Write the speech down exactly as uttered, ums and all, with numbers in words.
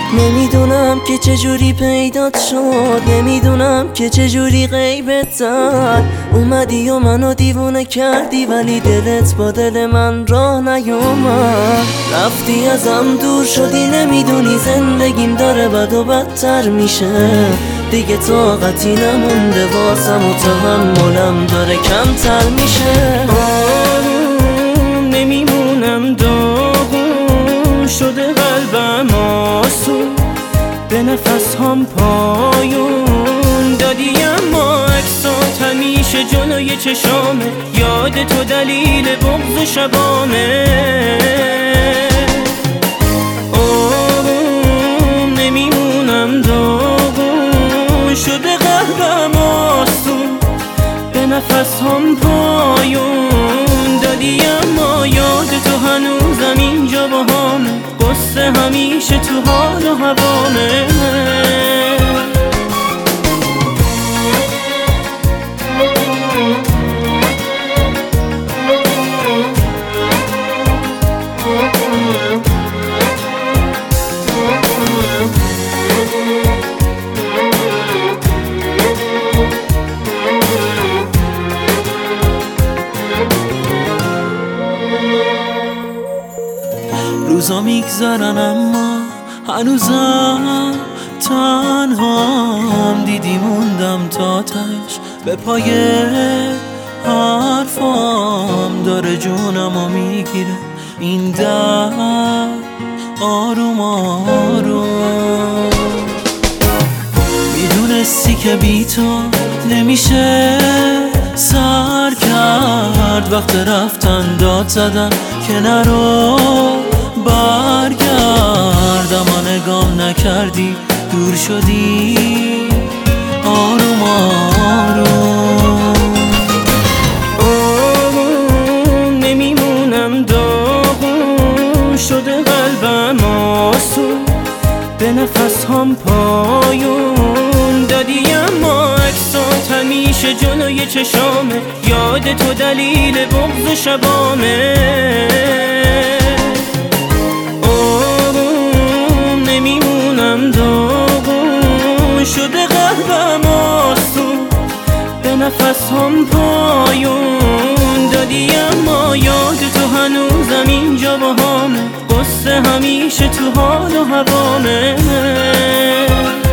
نمیدونم که چجوری پیدات شد، نمیدونم که چجوری غیبت زد. اومدی و منو دیوونه کردی ولی دلت با دل من راه نیومد. رفتی ازم دور شدی، نمیدونی زندگیم داره بد و بدتر میشه. دیگه طاقتی نمونده واسم و تحملم داره کمتر میشه. آروم نمیمونم، داغون شده قلبم آسون، به نفس هم پایون دادی اما عکسات همیشه جلوی چشامه. یاد تو دلیل بغض و شبامه. آروم نمیمونم، داغون شده قلبم آسون، به نفس هم پایون دادی اما یاد تو هنوزم اینجا با همه. قصه همیشه تو حال و هوامه. روزا میگذرن اما هنوزم تنهام، دیدی موندم تا تش به پای حرفام. داره جونمو میگیره این در آروم آروم. میدونستی که بی تو نمیشه سر کرد، وقت رفتن داد زدن که نرو برگرد. اما نگام نکردی دور شدی آروم آروم. آروم نمیمونم، داغون شده قلبم آسون، به نفس هم پایون دادی اما عکسات همیشه جلوی چشامه. یاد تو دلیل بغض و شبامه. آروم نمیمونم، داغون شده قلبم آسون، به نفس هم پایون دادی اما یاد تو هنوزم اینجا با همه. قصه همیشه تو حال و هوامه.